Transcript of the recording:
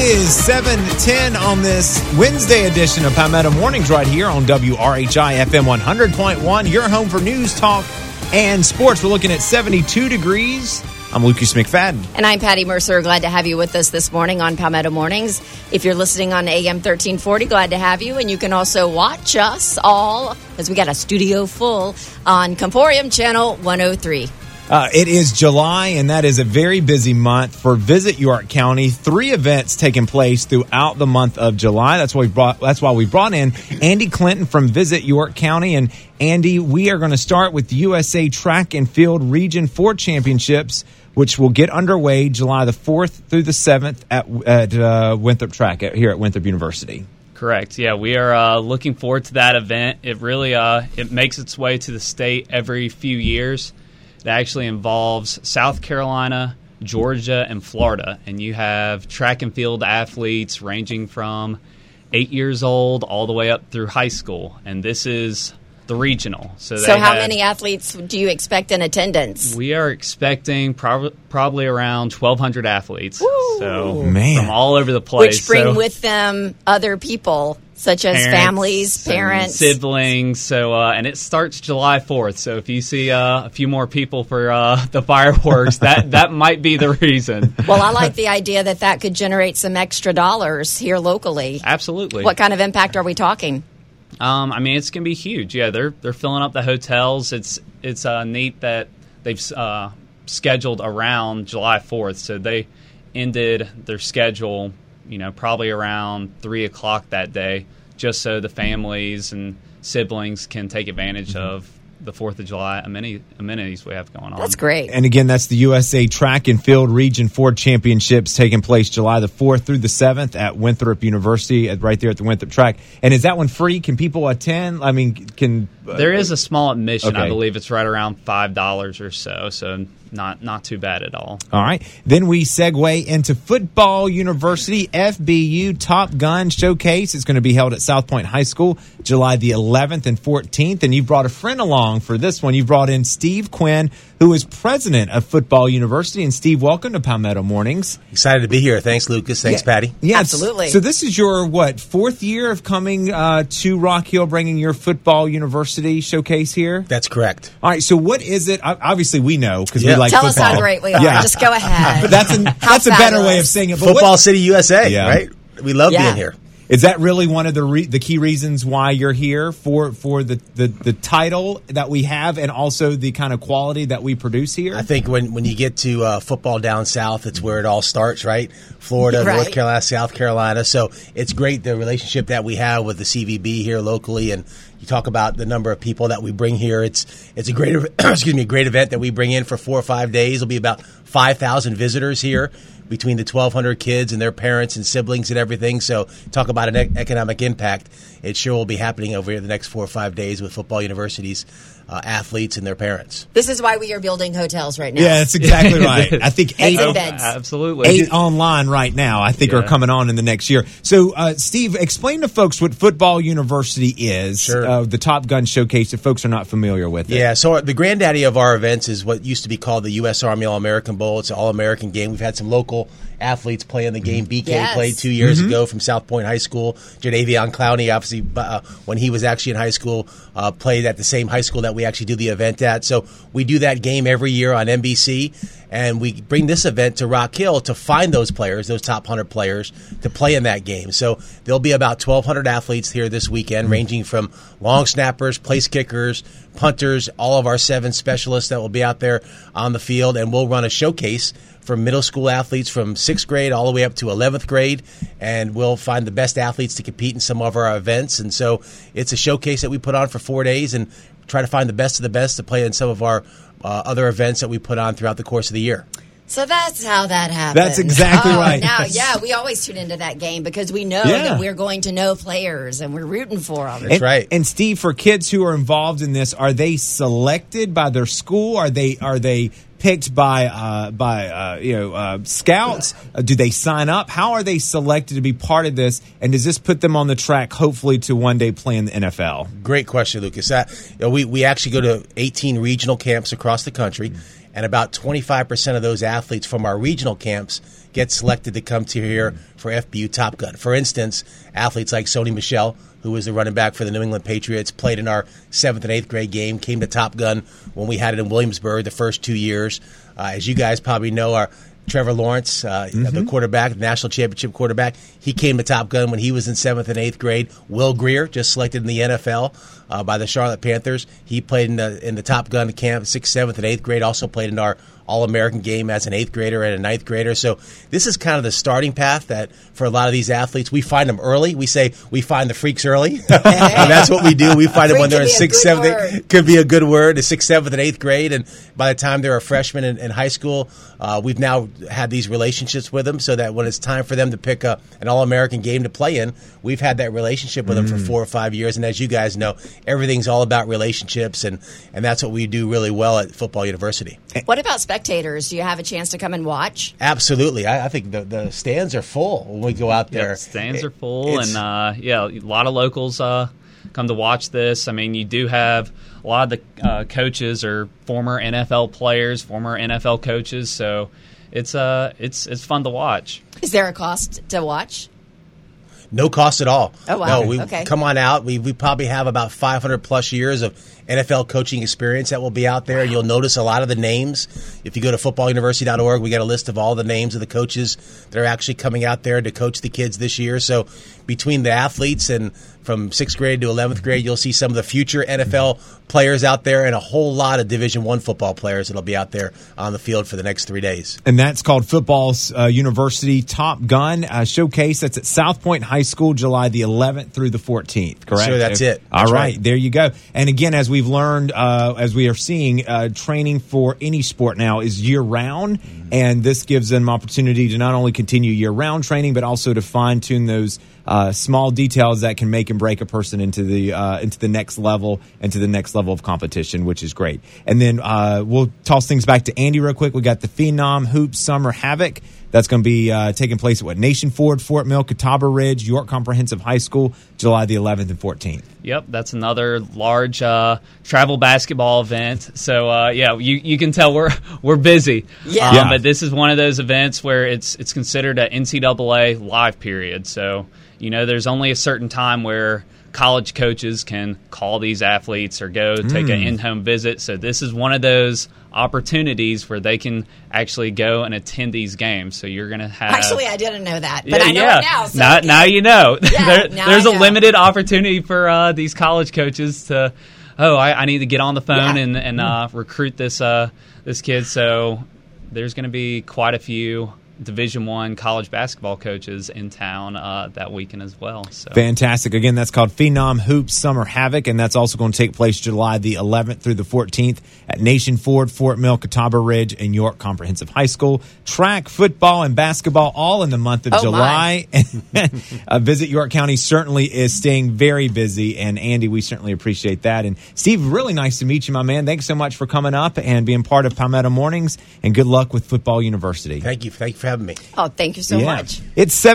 is 7:10 on this Wednesday edition of Palmetto Mornings right here on WRHI FM 100.1, your home for news, talk, and sports. We're looking at 72 degrees. I'm Lucas McFadden. And I'm Patty Mercer. Glad to have you with us this morning on Palmetto Mornings. If you're listening on AM 1340, glad to have you. And you can also watch us all, because we got a studio full, on Comporium Channel 103. It is July, and that is a very busy month for Visit York County. 3 events taking place throughout the month of July. That's why we brought in Andy Clinton from Visit York County. And Andy, we are going to start with the USA Track and Field Region 4 Championships, which will get underway July the 4th through the 7th at Winthrop Track here at Winthrop University. Correct. Yeah, we are looking forward to that event. It really it makes its way to the state every few years. It actually involves South Carolina, Georgia, and Florida. And you have track and field athletes ranging from 8 years old all the way up through high school. And this is the regional. So how many athletes do you expect in attendance? We are expecting probably around 1,200 athletes. Woo. So Man. From all over the place. Which bring with them other people, such as families, parents, siblings. So and it starts July 4th. So if you see a few more people for the fireworks, that might be the reason. Well, I like the idea that could generate some extra dollars here locally. Absolutely. What kind of impact are we talking? I mean, it's going to be huge. Yeah, they're filling up the hotels. It's neat that they've scheduled around July 4th. So they ended their schedule, probably around 3 o'clock that day, just so the families and siblings can take advantage of the 4th of July amenities we have going on. That's great. And again, that's the USA Track and Field Region 4 Championships taking place July the 4th through the 7th at Winthrop University, right there at the Winthrop Track. And is that one free? Can people attend? I mean, there is a small admission. Okay. I believe it's right around $5 or so not too bad at all. All right. Then we segue into Football University FBU Top Gun Showcase. It's going to be held at South Point High School July the 11th and 14th. And you've brought a friend along for this one. You've brought in Steve Quinn, who is president of Football University. And Steve, welcome to Palmetto Mornings. Excited to be here. Thanks, Lucas. Thanks, Patty. Yeah, absolutely. So this is your, 4th year of coming to Rock Hill, bringing your Football University showcase here? That's correct. All right, so what is it? Obviously, we know because we like Tell football. us how great we are. Yeah. Just go ahead. That's a better way of saying it. But Football City, USA, right? We love being here. Is that really one of the key reasons why you're here for the title that we have and also the kind of quality that we produce here? I think when you get to football down south, it's where it all starts, right? Florida, right. North Carolina, South Carolina. So it's great, the relationship that we have with the CVB here locally. And you talk about the number of people that we bring here. It's a great great event that we bring in for 4 or 5 days. It'll be about 5,000 visitors here, between the 1,200 kids and their parents and siblings and everything. So talk about an economic impact. It sure will be happening over here the next 4 or 5 days with Football University's athletes and their parents. This is why we are building hotels right now. Yeah, that's exactly right. I think 8 beds. Absolutely. 8 online right now, I think, are coming on in the next year. So, Steve, explain to folks what Football University is, the Top Gun Showcase, if folks are not familiar with it. Yeah, so the granddaddy of our events is what used to be called the U.S. Army All-American Bowl. It's an all-American game. We've had some local athletes play in the game. BK played 2 years ago from South Point High School. Jadavion Clowney, obviously, when he was actually in high school, played at the same high school that we actually do the event at. So we do that game every year on NBC, and we bring this event to Rock Hill to find those players, those top 100 players, to play in that game. So there'll be about 1,200 athletes here this weekend, ranging from long snappers, place kickers, punters, all of our 7 specialists that will be out there on the field, and we'll run a showcase for middle school athletes from 6th grade all the way up to 11th grade, and we'll find the best athletes to compete in some of our events. And so it's a showcase that we put on for 4 days and try to find the best of the best to play in some of our other events that we put on throughout the course of the year. So that's how that happens. That's exactly right. Now, we always tune into that game because we know that we're going to know players and we're rooting for them. That's right. And Steve, for kids who are involved in this, are they selected by their school? Are they picked by scouts? Do they sign up? How are they selected to be part of this? And does this put them on the track, hopefully, to one day play in the NFL? Great question, Lucas. We actually go to 18 regional camps across the country. and about 25% of those athletes from our regional camps get selected to come to here for FBU Top Gun. For instance, athletes like Sony Michel, who was the running back for the New England Patriots, played in our 7th and 8th grade game, came to Top Gun when we had it in Williamsburg the first 2 years. As you guys probably know, our Trevor Lawrence, the quarterback, the national championship quarterback, he came to Top Gun when he was in 7th and 8th grade. Will Greer, just selected in the NFL by the Charlotte Panthers. He played in the Top Gun camp, 6th, 7th, and 8th grade, also played in our All-American game as an 8th grader and a 9th grader. So this is kind of the starting path that for a lot of these athletes, we find them early. We say we find the freaks early. And that's what we do. We find them when they're in 6th, 7th. Could be a good word, 6th, 7th, and 8th grade. And by the time they're a freshman in high school, we've now had these relationships with them so that when it's time for them to pick an All-American game to play in, we've had that relationship with them for 4 or 5 years. And as you guys know, everything's all about relationships, and that's what we do really well at Football University. What about spectators? Do you have a chance to come and watch? Absolutely. I think the stands are full when we go out there. Yeah, stands are full, and a lot of locals come to watch this. I mean, you do have a lot of the coaches are former NFL players, former NFL coaches, so it's fun to watch. Is there a cost to watch? No cost at all. Oh, wow. No, Okay. Come on out. We probably have about 500 plus years of NFL coaching experience that will be out there. Wow. You'll notice a lot of the names. If you go to footballuniversity.org, we got a list of all the names of the coaches that are actually coming out there to coach the kids this year. So between the athletes and from 6th grade to 11th grade, you'll see some of the future NFL players out there and a whole lot of Division I football players that will be out there on the field for the next 3 days. And that's called Football's University Top Gun Showcase. That's at South Point High School, July the 11th through the 14th, correct? Sure, that's it. All right, there you go. And again, as we've learned, as we are seeing, training for any sport now is year-round, and this gives them opportunity to not only continue year-round training, but also to fine-tune those small details that can make and break a person into the next level and to the next level of competition, which is great. And then we'll toss things back to Andy real quick. We got the Phenom Hoops Summer Havoc. That's going to be taking place at Nation Ford, Fort Mill, Catawba Ridge, York Comprehensive High School, July the 11th and 14th. Yep, that's another large travel basketball event. So you can tell we're busy. Yeah. But this is one of those events where it's considered an NCAA live period. So there's only a certain time where college coaches can call these athletes or go take an in-home visit. So this is one of those opportunities where they can actually go and attend these games. So you're going to have... Actually, I didn't know that, but I know it now. So now you know. Yeah, there's a limited opportunity for these college coaches to, I need to get on the phone and recruit this kid. So there's going to be quite a few Division I college basketball coaches in town that weekend as well. So. Fantastic. Again, that's called Phenom Hoops Summer Havoc, and that's also going to take place July the 11th through the 14th at Nation Ford, Fort Mill, Catawba Ridge, and York Comprehensive High School. Track, football, and basketball all in the month of July. Visit York County certainly is staying very busy, and Andy, we certainly appreciate that. And Steve, really nice to meet you, my man. Thanks so much for coming up and being part of Palmetto Mornings, and good luck with Football University. Thank you for having me. Oh, thank you so much. It's